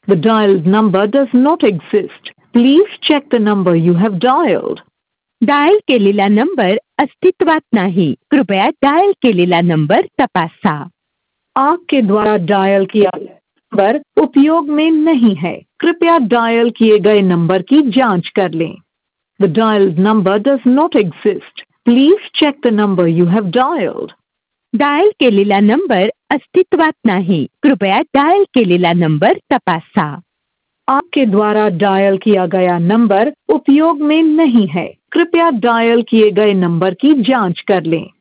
The dialed number does not exist. Please check the number you have dialed. Dial केलेला number अस्तित्वात नाही, कृपया dial केलेला number तपासा. आपके द्वारा डायल किया नंबर उपयोग में नहीं है, कृपया डायल किए गए नंबर की जांच कर लें. The dialed number does not exist. Please check the number you have dialed. Dial केलेला नंबर अस्तित्वात नाही, कृपया डायल केलेला नंबर तपासा. आपके द्वारा डायल किया गया नंबर उपयोग में नहीं है, कृपया डायल किए गए नंबर की जांच कर लें.